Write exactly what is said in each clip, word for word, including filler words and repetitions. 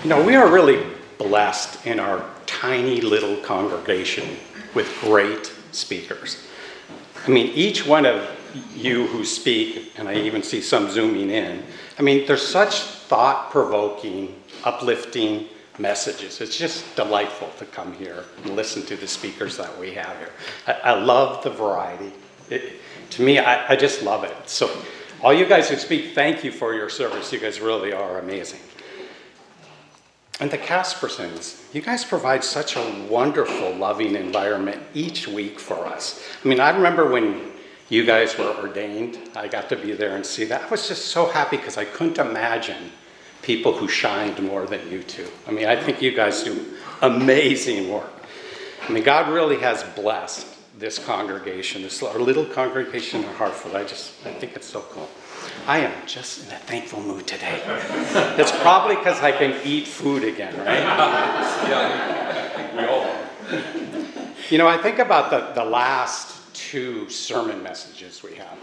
You know, we are really blessed in our tiny little congregation with great speakers. I mean, each one of you who speak, and I even see some zooming in, I mean, there's such thought-provoking, uplifting messages. It's just delightful to come here and listen to the speakers that we have here. I, I love the variety. It, to me, I, I just love it. So all you guys who speak, thank you for your service. You guys really are amazing. And the Caspersons, you guys provide such a wonderful, loving environment each week for us. I mean, I remember when you guys were ordained, I got to be there and see that. I was just so happy because I couldn't imagine people who shined more than you two. I mean, I think you guys do amazing work. I mean, God really has blessed this congregation, this our little congregation in Hartford. I just, I think it's so cool. I am just in a thankful mood today. It's probably because I can eat food again, right? Yeah, we all are. You know, I think about the, the last two sermon messages we have.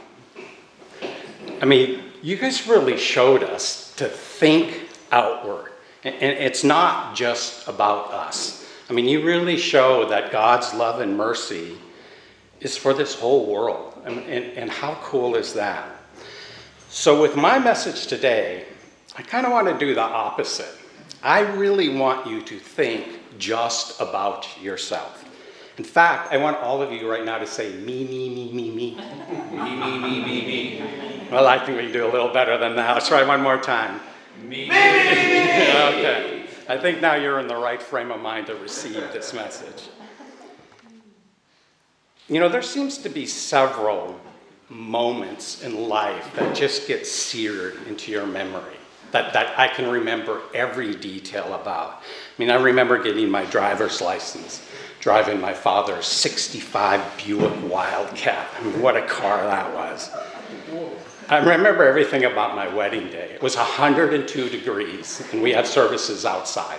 I mean, you guys really showed us to think outward. And, and it's not just about us. I mean, you really show that God's love and mercy is for this whole world. And, and, and how cool is that? So with my message today, I kind of want to do the opposite. I really want you to think just about yourself. In fact, I want all of you right now to say me, me, me, me, me. Me, me, me, me, me. Well, I think we can do a little better than that. Let's try one more time. Me, me, me, me. Okay. I think now you're in the right frame of mind to receive this message. You know, there seems to be several moments in life that just get seared into your memory, that, that I can remember every detail about. I mean, I remember getting my driver's license, driving my father's sixty-five Buick Wildcat. I mean, what a car that was. I remember everything about my wedding day. It was one hundred two degrees, and we had services outside.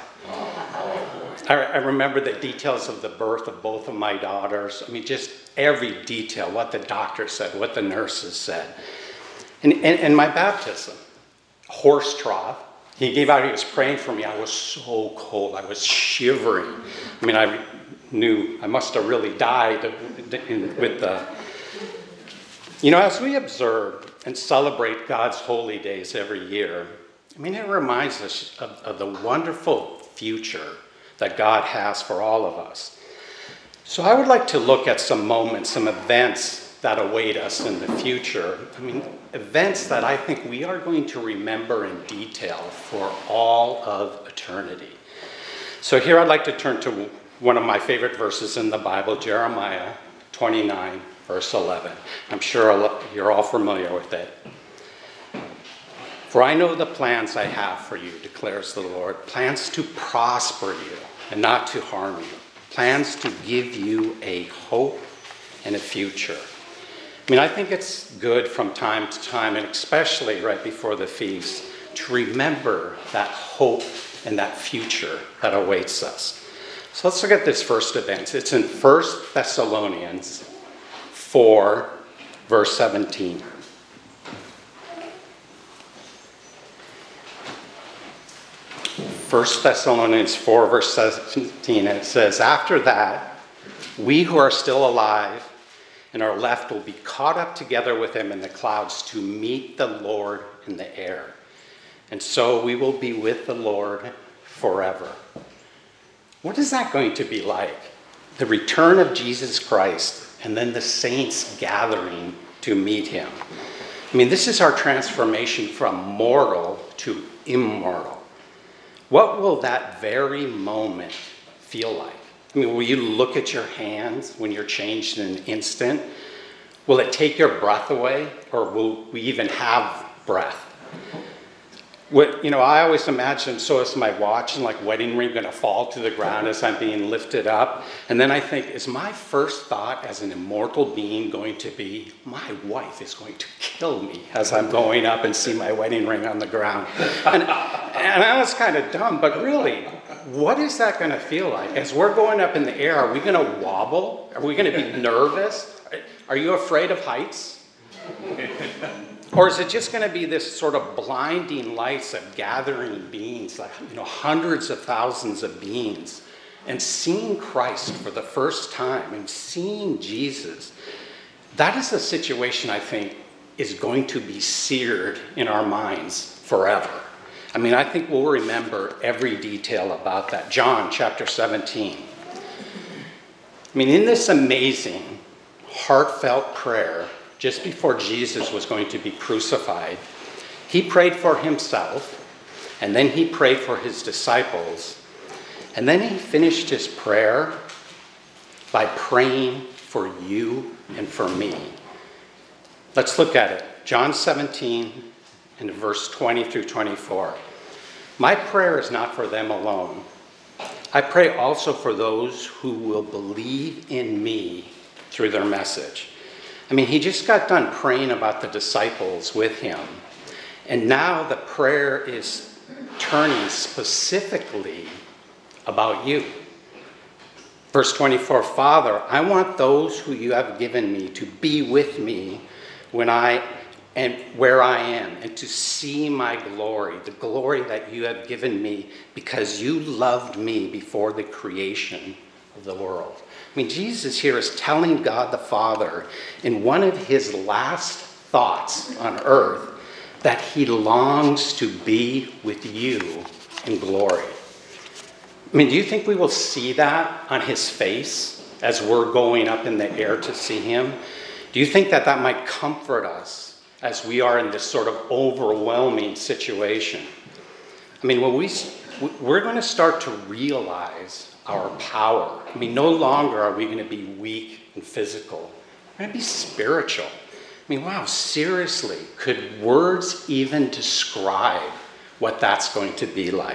I, I remember the details of the birth of both of my daughters. I mean, just every detail, what the doctor said, what the nurses said. And, and, and my baptism, horse trough. He gave out, he was praying for me. I was so cold. I was shivering. I mean, I knew I must have really died with the... You know, as we observe and celebrate God's holy days every year, I mean, it reminds us of, of the wonderful future that God has for all of us. So I would like to look at some moments, some events that await us in the future. I mean, events that I think we are going to remember in detail for all of eternity. So here I'd like to turn to one of my favorite verses in the Bible, Jeremiah twenty-nine, verse eleven. I'm sure you're all familiar with it. For I know the plans I have for you, declares the Lord, plans to prosper you and not to harm you, plans to give you a hope and a future. I mean, I think it's good from time to time, and especially right before the feast, to remember that hope and that future that awaits us. So let's look at this first event. It's in First Thessalonians four, verse seventeen. First Thessalonians four, verse seventeen, and it says, after that, we who are still alive and are left will be caught up together with him in the clouds to meet the Lord in the air. And so we will be with the Lord forever. What is that going to be like? The return of Jesus Christ and then the saints gathering to meet him. I mean, this is our transformation from mortal to immortal. What will that very moment feel like? I mean, will you look at your hands when you're changed in an instant? Will it take your breath away, or will we even have breath? What, you know, I always imagine, so is my watch and like wedding ring going to fall to the ground as I'm being lifted up? And then I think, is my first thought as an immortal being going to be, my wife is going to kill me as I'm going up and see my wedding ring on the ground? And, and I know it's kind of dumb, but really, what is that going to feel like? As we're going up in the air, are we going to wobble? Are we going to be nervous? Are you afraid of heights? Or is it just going to be this sort of blinding lights of gathering beings, like, you know, hundreds of thousands of beings, and seeing Christ for the first time and seeing Jesus? That is a situation I think is going to be seared in our minds forever. I mean, I think we'll remember every detail about that. John chapter seventeen. I mean, in this amazing, heartfelt prayer, just before Jesus was going to be crucified, he prayed for himself, and then he prayed for his disciples, and then he finished his prayer by praying for you and for me. Let's look at it. John seventeen, in verse twenty through twenty-four. My prayer is not for them alone. I pray also for those who will believe in me through their message. I mean, he just got done praying about the disciples with him. And now the prayer is turning specifically about you. Verse twenty-four, Father, I want those who you have given me to be with me when I and where I am, and to see my glory, the glory that you have given me because you loved me before the creation of the world. I mean, Jesus here is telling God the Father in one of his last thoughts on earth that he longs to be with you in glory. I mean, do you think we will see that on his face as we're going up in the air to see him? Do you think that that might comfort us as we are in this sort of overwhelming situation? I mean, when we, we're going to start to realize our power. I mean, no longer are we going to be weak and physical. We're going to be spiritual. I mean, wow, seriously, could words even describe what that's going to be like?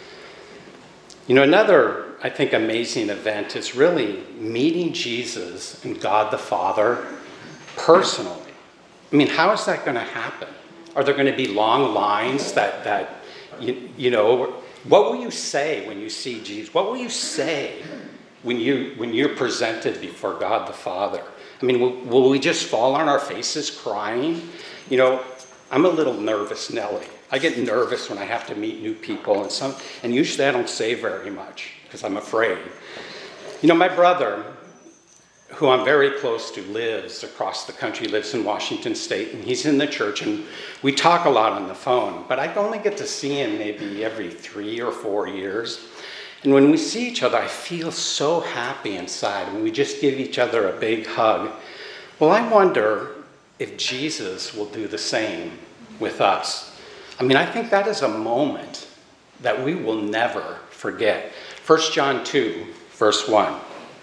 You know, another, I think, amazing event is really meeting Jesus and God the Father personally. I mean, how is that going to happen? Are there going to be long lines that, that you, you know, what will you say when you see Jesus? What will you say when, you, when you're presented before God the Father? I mean, will, will we just fall on our faces crying? You know, I'm a little nervous Nelly. I get nervous when I have to meet new people, and some, and usually I don't say very much because I'm afraid. You know, my brother, who I'm very close to, lives across the country, lives in Washington State, and he's in the church, and we talk a lot on the phone, but I only get to see him maybe every three or four years. And when we see each other, I feel so happy inside, and we just give each other a big hug. Well, I wonder if Jesus will do the same with us. I mean, I think that is a moment that we will never forget. First John two, verse one.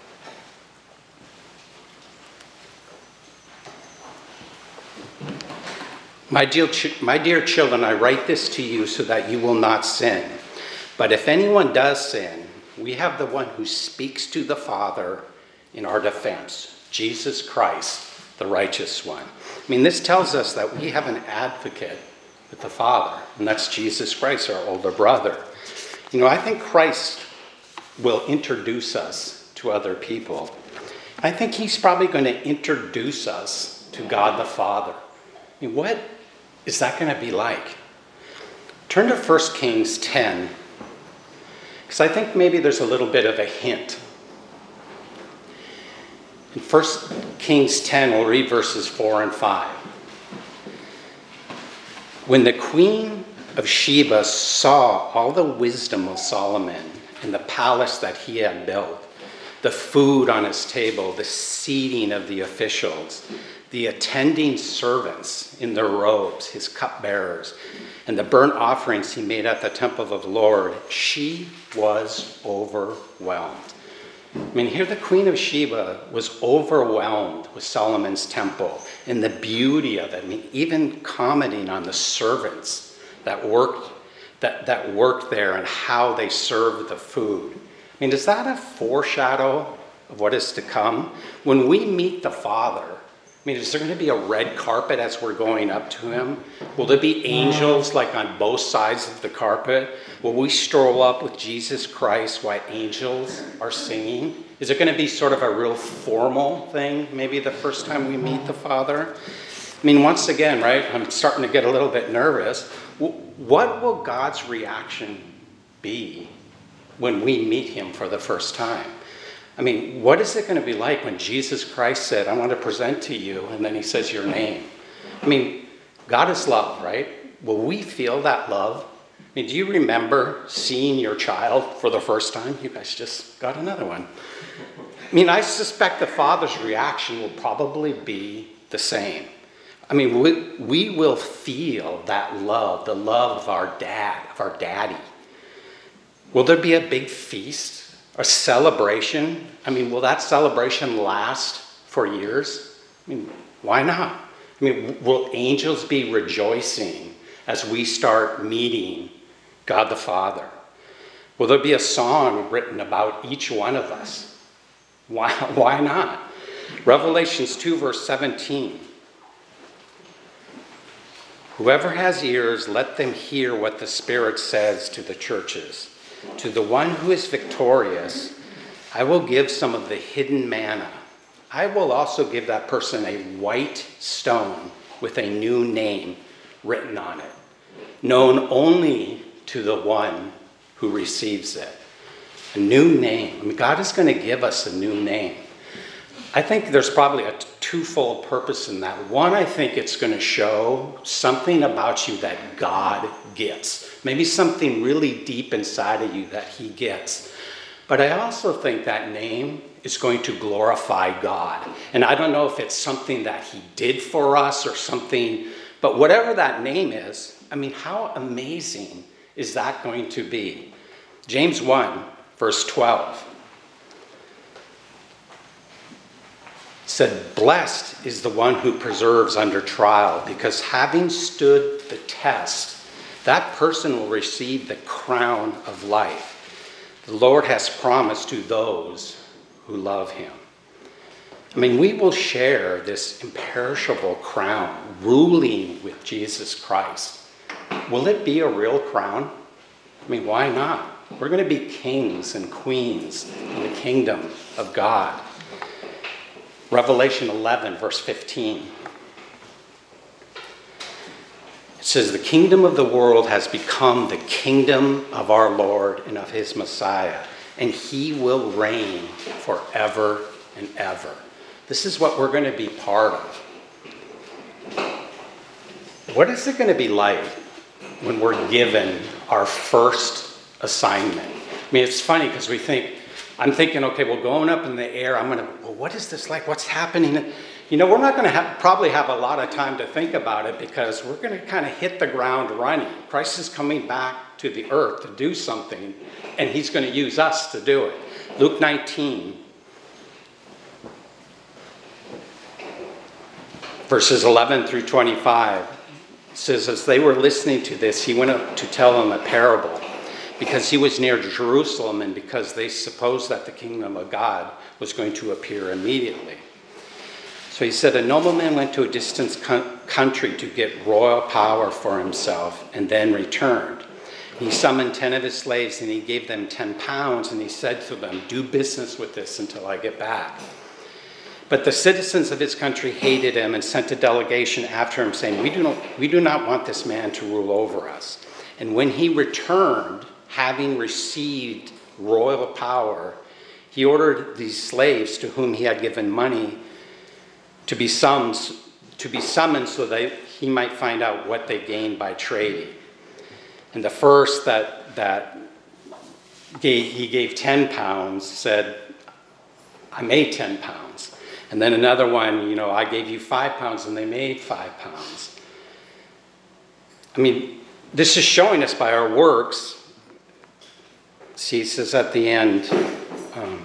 My dear, ch- my dear children, I write this to you so that you will not sin. But if anyone does sin, we have the one who speaks to the Father in our defense, Jesus Christ, the righteous one. I mean, this tells us that we have an advocate with the Father, and that's Jesus Christ, our older brother. You know, I think Christ will introduce us to other people. I think he's probably going to introduce us to God the Father. I mean, what is that going to be like? Turn to First Kings ten, because I think maybe there's a little bit of a hint. In First Kings ten, we'll read verses four and five. When the queen of Sheba saw all the wisdom of Solomon in the palace that he had built, the food on his table, the seating of the officials, the attending servants in their robes, his cupbearers, and the burnt offerings he made at the temple of the Lord, she was overwhelmed. I mean, here the Queen of Sheba was overwhelmed with Solomon's temple and the beauty of it. I mean, even commenting on the servants that worked that, that worked there and how they served the food. I mean, is that a foreshadow of what is to come? When we meet the Father, I mean, is there going to be a red carpet as we're going up to him? Will there be angels like on both sides of the carpet? Will we stroll up with Jesus Christ while angels are singing? Is it going to be sort of a real formal thing, maybe the first time we meet the Father? I mean, once again, right, I'm starting to get a little bit nervous. What will God's reaction be when we meet him for the first time? I mean, what is it going to be like when Jesus Christ said, I want to present to you, and then he says your name? I mean, God is love, right? Will we feel that love? I mean, do you remember seeing your child for the first time? You guys just got another one. I mean, I suspect the father's reaction will probably be the same. I mean, we, we will feel that love, the love of our dad, of our daddy. Will there be a big feast, a celebration? I mean, will that celebration last for years? I mean, why not? I mean, will angels be rejoicing as we start meeting God the Father? Will there be a song written about each one of us? Why, why not? Revelations two, verse seventeen. Whoever has ears, let them hear what the Spirit says to the churches. To the one who is victorious, I will give some of the hidden manna. I will also give that person a white stone with a new name written on it, known only to the one who receives it. A new name. I mean, God is going to give us a new name. I think there's probably a twofold purpose in that. One, I think it's going to show something about you that God gets. Maybe something really deep inside of you that he gets. But I also think that name is going to glorify God. And I don't know if it's something that he did for us or something, but whatever that name is, I mean, how amazing is that going to be? James one, verse twelve. Said, blessed is the one who perseveres under trial, because having stood the test, that person will receive the crown of life the Lord has promised to those who love him. I mean, we will share this imperishable crown, ruling with Jesus Christ. Will it be a real crown? I mean, why not? We're going to be kings and queens in the kingdom of God. Revelation eleven, verse fifteen. It says, the kingdom of the world has become the kingdom of our Lord and of his Messiah, and he will reign forever and ever. This is what we're going to be part of. What is it going to be like when we're given our first assignment? I mean, it's funny because we think, I'm thinking, okay, well, going up in the air, I'm going to, well, what is this like? What's happening? You know, we're not going to have, probably have a lot of time to think about it because we're going to kind of hit the ground running. Christ is coming back to the earth to do something, and he's going to use us to do it. Luke nineteen, verses eleven through twenty-five, says, as they were listening to this, he went up to tell them a parable, because he was near Jerusalem and because they supposed that the kingdom of God was going to appear immediately. So he said, a nobleman went to a distant country to get royal power for himself and then returned. He summoned ten of his slaves and he gave them ten pounds and he said to them, do business with this until I get back. But the citizens of his country hated him and sent a delegation after him saying, we do not, we do not want this man to rule over us. And when he returned, having received royal power, he ordered these slaves to whom he had given money to be summoned, to be summoned so that he might find out what they gained by trading. And the first that, that gave, he gave ten pounds said, I made ten pounds. And then another one, you know, I gave you five pounds and they made five pounds. I mean, this is showing us by our works. See, he says at the end, um,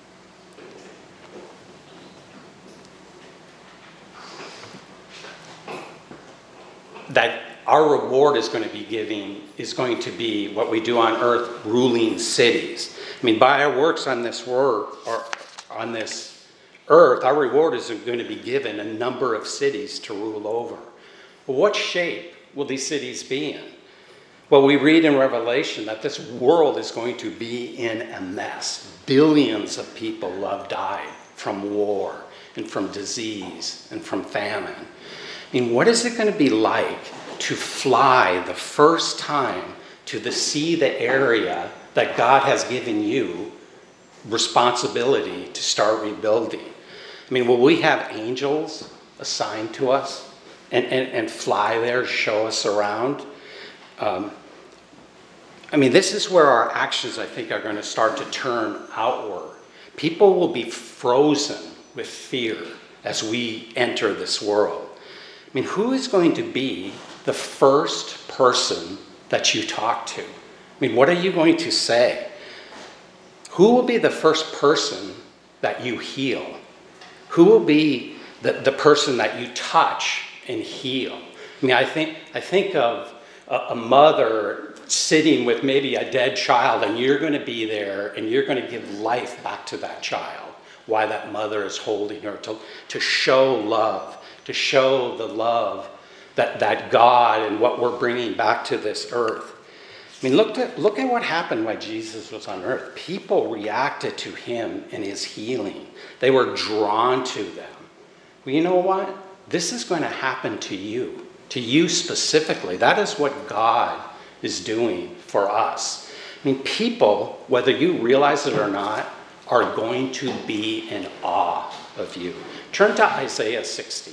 that our reward is going to be giving, is going to be what we do on earth, ruling cities. I mean, by our works on this work, or on this earth, our reward is going to be given a number of cities to rule over. Well, what shape will these cities be in? Well, we read in Revelation that this world is going to be in a mess. Billions of people have died from war and from disease and from famine. I mean, what is it going to be like to fly the first time to the see the area that God has given you responsibility to start rebuilding? I mean, will we have angels assigned to us and, and, and fly there, show us around? Um, I mean, this is where our actions, I think, are going to start to turn outward. People will be frozen with fear as we enter this world. I mean, who is going to be the first person that you talk to? I mean, what are you going to say? Who will be the first person that you heal? Who will be the, the person that you touch and heal? I mean, I think, I think of a, a mother sitting with maybe a dead child, and you're going to be there and you're going to give life back to that child while that mother is holding her, to, to show love, to show the love that, that God and what we're bringing back to this earth. I mean, look at, look at what happened when Jesus was on earth. People reacted to him and his healing. They were drawn to them. Well, you know what? This is going to happen to you, to you specifically. That is what God is doing for us. I mean, people, whether you realize it or not, are going to be in awe of you. Turn to Isaiah sixty.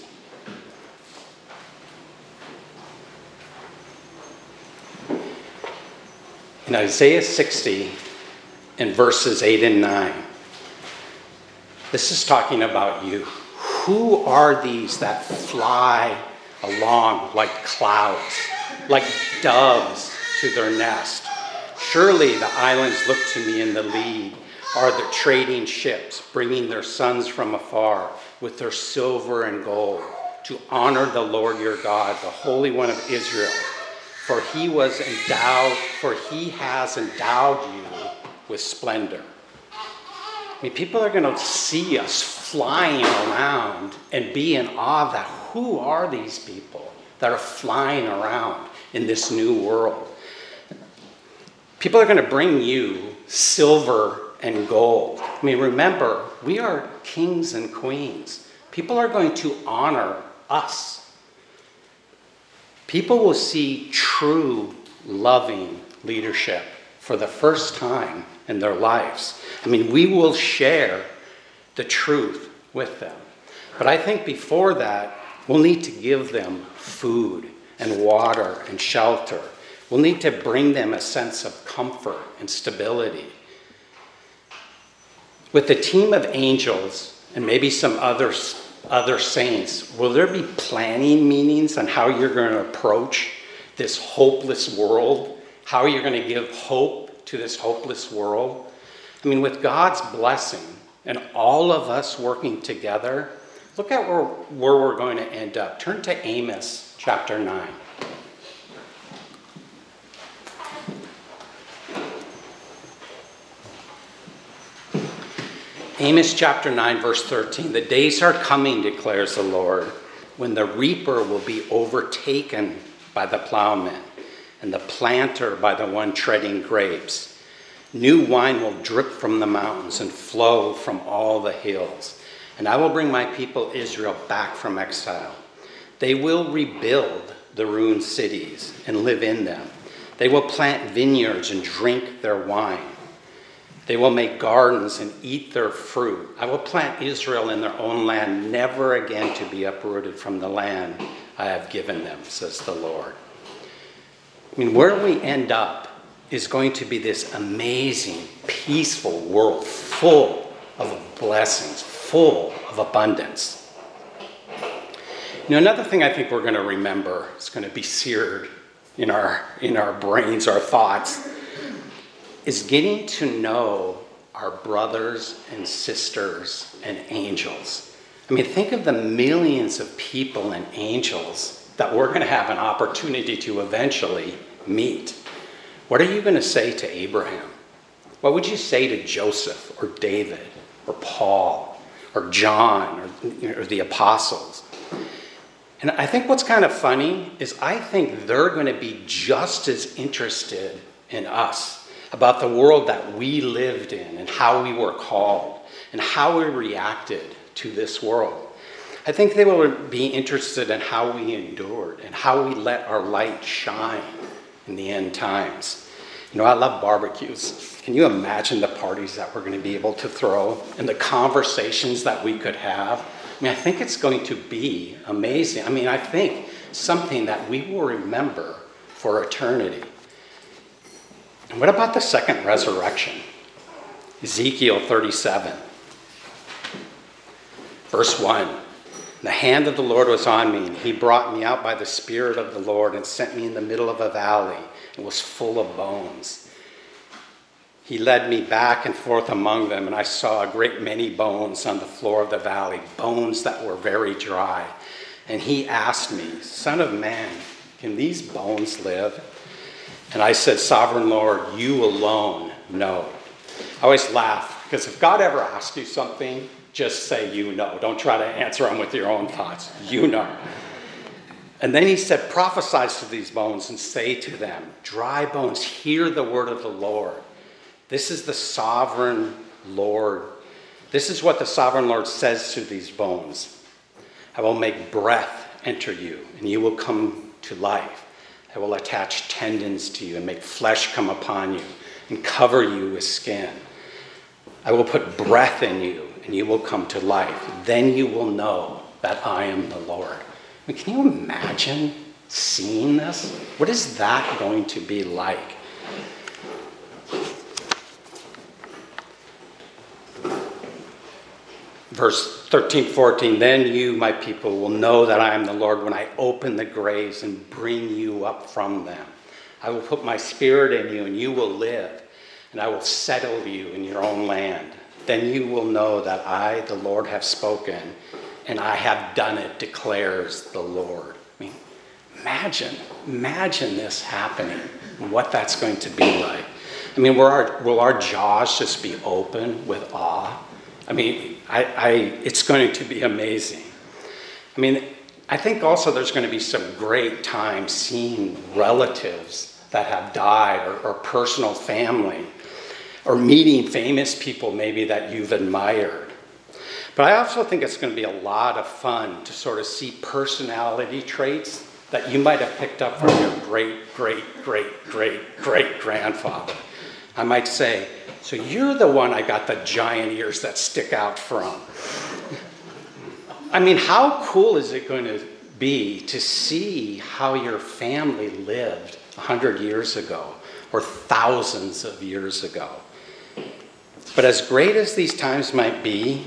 In Isaiah sixty, in verses eight and nine, this is talking about you. Who are these that fly along like clouds, like doves to their nest? Surely the islands look to me in the lead, are the trading ships, bringing their sons from afar with their silver and gold, to honor the Lord your God, the Holy One of Israel. For he was endowed, for he has endowed you with splendor. I mean, people are going to see us flying around and be in awe that who are these people that are flying around in this new world? People are going to bring you silver and gold. I mean, remember, we are kings and queens. People are going to honor us. People will see true, loving leadership for the first time in their lives. I mean, we will share the truth with them. But I think before that, we'll need to give them food and water and shelter. We'll need to bring them a sense of comfort and stability. With the team of angels and maybe some other, other saints, will there be planning meetings on how you're going to approach this hopeless world? How you're going to give hope to this hopeless world? I mean, with God's blessing and all of us working together, look at where, where we're going to end up. Turn to Amos chapter nine. Amos chapter nine, verse thirteen. The days are coming, declares the Lord, when the reaper will be overtaken by the plowman and the planter by the one treading grapes. New wine will drip from the mountains and flow from all the hills. And I will bring my people Israel back from exile. They will rebuild the ruined cities and live in them. They will plant vineyards and drink their wine. They will make gardens and eat their fruit. I will plant Israel in their own land, never again to be uprooted from the land I have given them, says the Lord. I mean, where we end up is going to be this amazing, peaceful world full of blessings, full of abundance. You know, another thing I think we're going to remember, is going to be seared in our, in our brains, our thoughts, is getting to know our brothers and sisters and angels. I mean, think of the millions of people and angels that we're going to have an opportunity to eventually meet. What are you going to say to Abraham? What would you say to Joseph or David or Paul or John or, you know, or the apostles? And I think what's kind of funny is I think they're going to be just as interested in us, about the world that we lived in and how we were called and how we reacted to this world. I think they will be interested in how we endured and how we let our light shine in the end times. You know, I love barbecues. Can you imagine the parties that we're going to be able to throw and the conversations that we could have? I mean, I think it's going to be amazing. I mean, I think something that we will remember for eternity. And what about the second resurrection? Ezekiel thirty-seven, verse one. The hand of the Lord was on me, and he brought me out by the Spirit of the Lord and sent me in the middle of a valley. It was full of bones. He led me back and forth among them, and I saw a great many bones on the floor of the valley, bones that were very dry. And he asked me, Son of man, can these bones live? And I said, Sovereign Lord, you alone know. I always laugh, because if God ever asks you something, just say you know. Don't try to answer them with your own thoughts. You know. And then he said, prophesy to these bones and say to them, dry bones, hear the word of the Lord. This is the sovereign Lord. This is what the sovereign Lord says to these bones. I will make breath enter you, and you will come to life. I will attach tendons to you and make flesh come upon you and cover you with skin. I will put breath in you, and you will come to life. Then you will know that I am the Lord. I mean, can you imagine seeing this? What is that going to be like? Verse thirteen, fourteen, then you, my people, will know that I am the Lord when I open the graves and bring you up from them. I will put my spirit in you, and you will live, and I will settle you in your own land. Then you will know that I, the Lord, have spoken, and I have done it, declares the Lord. I mean, imagine, imagine this happening, and what that's going to be like. I mean, will our, will our jaws just be open with awe? I mean, I, I, it's going to be amazing. I mean, I think also there's going to be some great times seeing relatives that have died, or, or personal family, or meeting famous people maybe that you've admired. But I also think it's going to be a lot of fun to sort of see personality traits that you might have picked up from your great, great, great, great, great grandfather. I might say, so you're the one I got the giant ears that stick out from. I mean, how cool is it going to be to see how your family lived a hundred years ago or thousands of years ago? But as great as these times might be,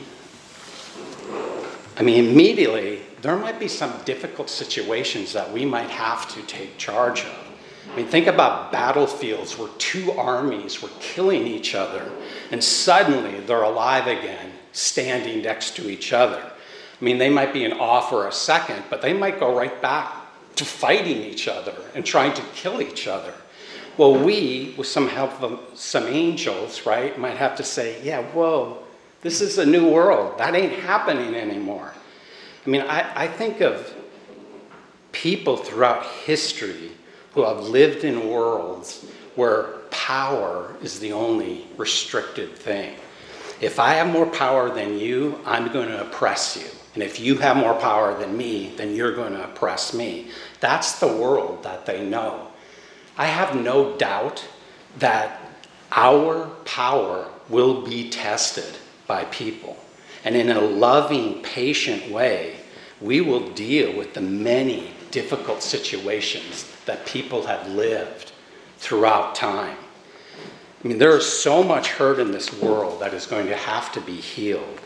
I mean, immediately, there might be some difficult situations that we might have to take charge of. I mean, think about battlefields where two armies were killing each other, and suddenly they're alive again, standing next to each other. I mean, they might be in awe for a second, but they might go right back to fighting each other and trying to kill each other. Well, we, with some help of some angels, right, might have to say, yeah, whoa, this is a new world. That ain't happening anymore. I mean, I, I think of people throughout history who have lived in worlds where power is the only restricted thing. If I have more power than you, I'm going to oppress you. And if you have more power than me, then you're going to oppress me. That's the world that they know. I have no doubt that our power will be tested by people. And in a loving, patient way, we will deal with the many difficult situations that people have lived throughout time. I mean, there is so much hurt in this world that is going to have to be healed.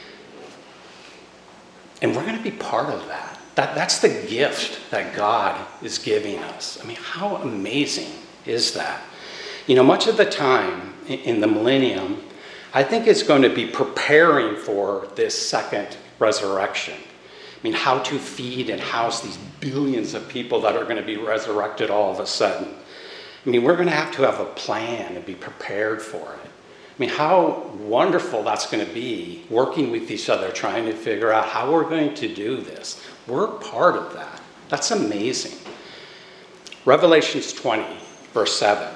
And we're going to be part of that. that. That's the gift that God is giving us. I mean, how amazing is that? You know, much of the time in the millennium, I think it's going to be preparing for this second resurrection. I mean, how to feed and house these billions of people that are going to be resurrected all of a sudden. I mean, we're going to have to have a plan and be prepared for it. I mean, how wonderful that's going to be, working with each other, trying to figure out how we're going to do this. We're part of that. That's amazing. Revelations twenty, verse seven.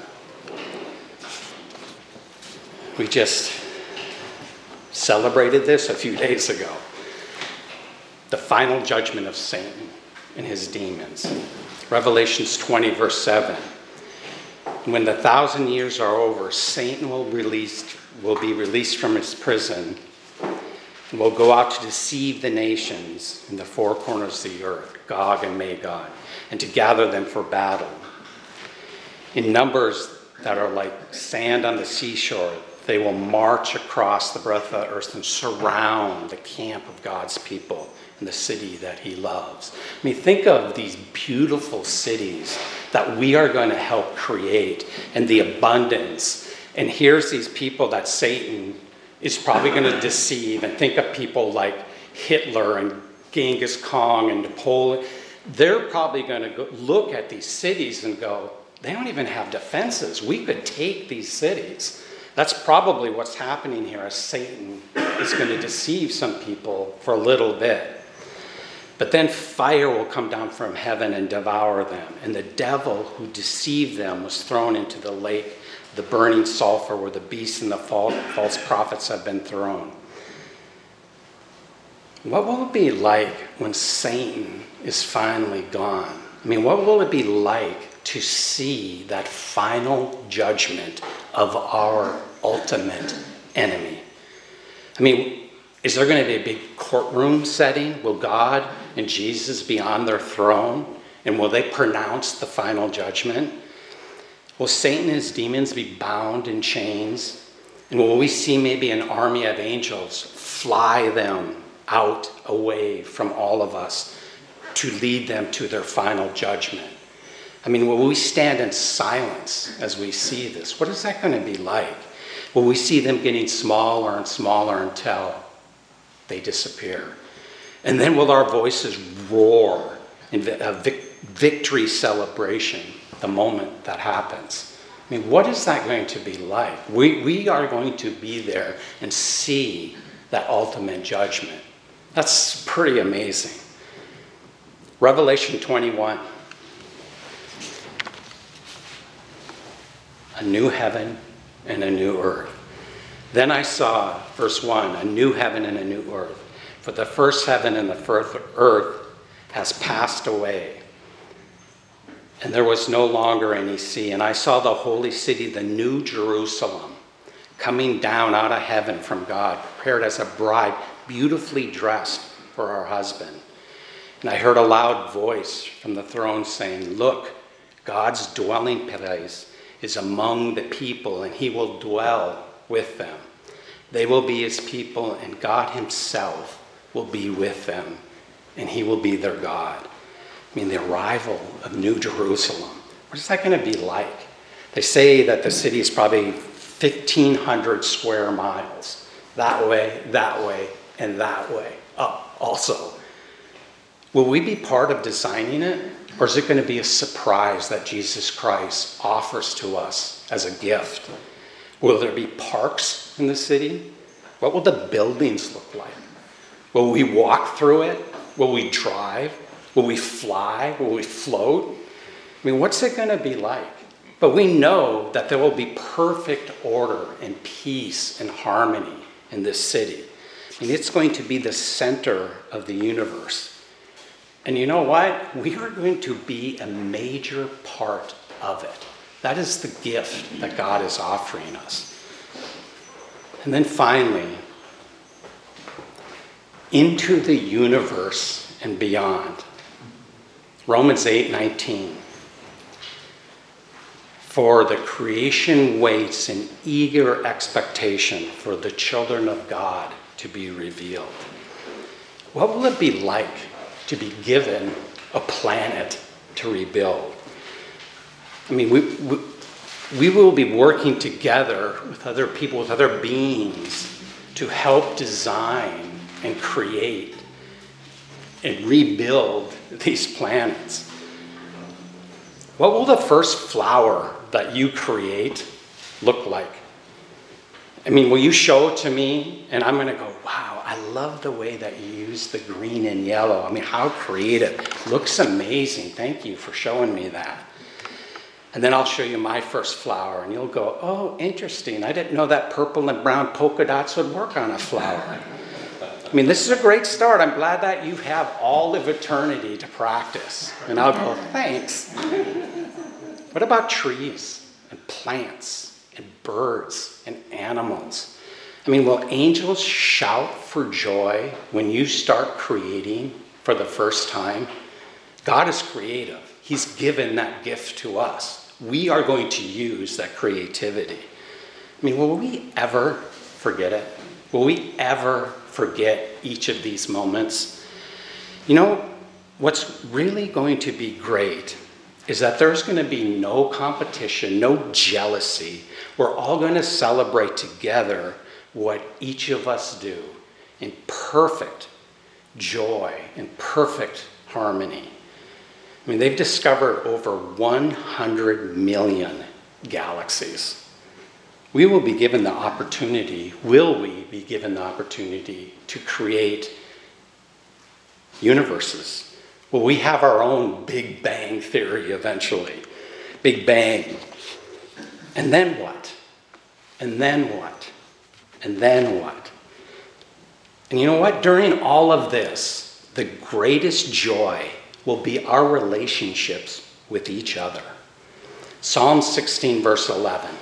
We just celebrated this a few days ago. the final judgment of Satan and his demons. Revelations twenty, verse seven. When the thousand years are over, Satan will, released, will be released from his prison and will go out to deceive the nations in the four corners of the earth, Gog and Magog, and to gather them for battle. In numbers that are like sand on the seashore, they will march across the breadth of the earth and surround the camp of God's people in the city that he loves. I mean, think of these beautiful cities that we are going to help create and the abundance. And here's these people that Satan is probably going to deceive. And think of people like Hitler and Genghis Khan and Napoleon. They're probably going to go look at these cities and go, they don't even have defenses. We could take these cities. That's probably what's happening here, as Satan is going to deceive some people for a little bit. But then fire will come down from heaven and devour them. And the devil who deceived them was thrown into the lake, the burning sulfur, where the beasts and the false prophets have been thrown. What will it be like when Satan is finally gone? I mean, what will it be like to see that final judgment of our ultimate enemy? I mean, is there going to be a big courtroom setting? Will God and Jesus be on their throne? And will they pronounce the final judgment? Will Satan and his demons be bound in chains? And will we see maybe an army of angels fly them out away from all of us to lead them to their final judgment? I mean, will we stand in silence as we see this? What is that going to be like? Will we see them getting smaller and smaller until they disappear? And then will our voices roar in a victory celebration the moment that happens? I mean, what is that going to be like? We, we are going to be there and see that ultimate judgment. That's pretty amazing. Revelation twenty-one. A new heaven and a new earth. Then I saw, verse one, a new heaven and a new earth. For the first heaven and the first earth has passed away, and there was no longer any sea. And I saw the holy city, the new Jerusalem, coming down out of heaven from God, prepared as a bride, beautifully dressed for her husband. And I heard a loud voice from the throne saying, "Look, God's dwelling place is among the people, and he will dwell with them. They will be his people, and God himself will be with them, and he will be their God." I mean, the arrival of New Jerusalem. What is that going to be like? They say that the city is probably fifteen hundred square miles. That way, that way, and that way. Up also. Will we be part of designing it? Or is it going to be a surprise that Jesus Christ offers to us as a gift? Will there be parks in the city? What will the buildings look like? Will we walk through it? Will we drive? Will we fly? Will we float? I mean, what's it going to be like? But we know that there will be perfect order and peace and harmony in this city. I mean, it's going to be the center of the universe. And you know what? We are going to be a major part of it. That is the gift that God is offering us. And then finally, into the universe and beyond. Romans eight nineteen. For the creation waits in eager expectation for the children of God to be revealed. What will it be like to be given a planet to rebuild? I mean, we, we, we will be working together with other people, with other beings, to help design and create and rebuild these planets. What will the first flower that you create look like? I mean, will you show it to me and I'm going to go, wow, I love the way that you use the green and yellow. I mean, how creative. Looks amazing. Thank you for showing me that. And then I'll show you my first flower and you'll go, oh, interesting. I didn't know that purple and brown polka dots would work on a flower. I mean, this is a great start. I'm glad that you have all of eternity to practice. And I'll go, thanks. What about trees and plants and birds and animals? I mean, will angels shout for joy when you start creating for the first time? God is creative. He's given that gift to us. We are going to use that creativity. I mean, will we ever forget it? Will we ever forget each of these moments? You know, what's really going to be great is that there's going to be no competition, no jealousy. We're all going to celebrate together what each of us do in perfect joy, in perfect harmony. I mean, they've discovered over one hundred million galaxies. We will be given the opportunity, will we be given the opportunity to create universes? Will we have our own Big Bang theory eventually? Big Bang. And then what? And then what? And then what? And you know what? During all of this, the greatest joy will be our relationships with each other. Psalm sixteen, verse eleven.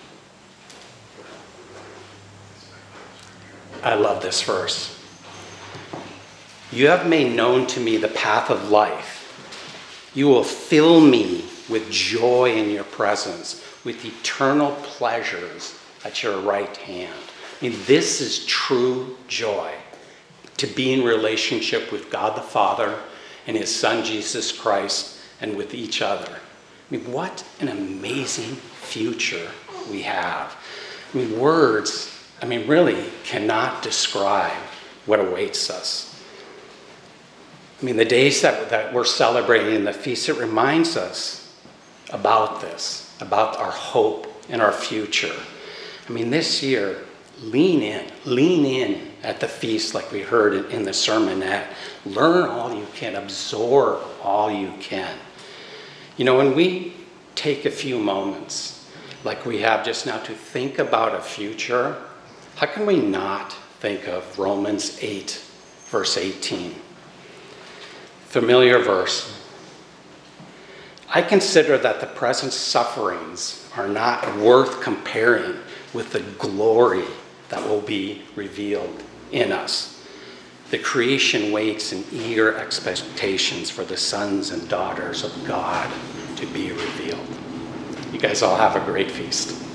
I love this verse. You have made known to me the path of life. You will fill me with joy in your presence, with eternal pleasures at your right hand. I mean, this is true joy, to be in relationship with God the Father and his Son, Jesus Christ, and with each other. I mean, what an amazing future we have. I mean, words, I mean, really cannot describe what awaits us. I mean, the days that, that we're celebrating in the feast, it reminds us about this, about our hope and our future. I mean, this year, lean in, lean in at the feast like we heard in, in the sermonette. Learn all you can, absorb all you can. You know, when we take a few moments, like we have just now, to think about a future, how can we not think of Romans eight, verse eighteen? Familiar verse. I consider that the present sufferings are not worth comparing with the glory that will be revealed in us. The creation waits in eager expectations for the sons and daughters of God to be revealed. You guys all have a great feast.